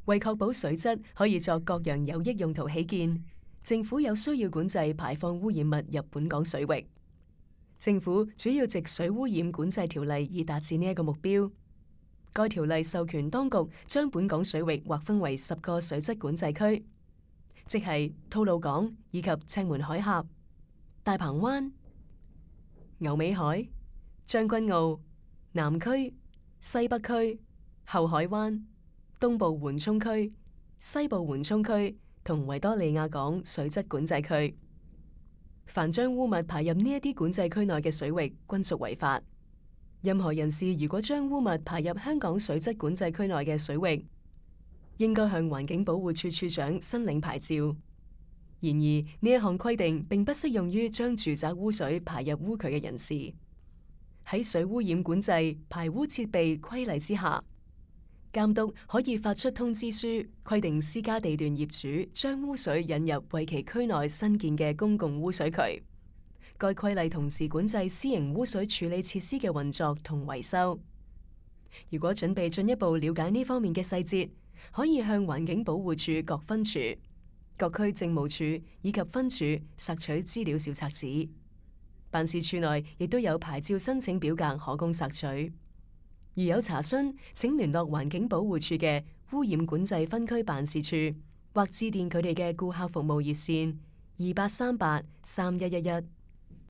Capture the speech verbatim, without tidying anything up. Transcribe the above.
為確保水質可以作各樣有益用途起見，政府有需要管制排放污染物入本港水域。政府主要藉水污染管制條例以達至呢一個目標。該條例授權當局將本港水域劃分為十個水質管制區，即係吐露港以及赤門海峽、大鵬灣、牛尾海、將軍澳、南區、西北區、後海灣、東部緩衝區、西部緩衝區同維多利亞港水質管制區。凡將污物排入呢一啲管制區內嘅水域，均屬違法。任何人士如果將污物排入香港水質管制區內嘅水域，應該向環境保護署署長申領牌照。然而，呢一項規定並不適用於將住宅污水排入污渠嘅人士。喺水污染管制排污設備規例之下，監督可以發出通知書，規定私家地段業主將污水引入為其區內新建嘅公共污水渠。該規例同時管制私營污水處理設施嘅運作同維修。如果準備進一步了解呢方面嘅細節，可以向環境保護署各分署、各區政務處以及分署索取資料小冊子。辦事處內亦都有牌照申請表格可供索取。如有查詢，請聯絡環境保護署嘅污染管制分區辦事處，或致電佢哋嘅顧客服務熱線二八三八三一一一。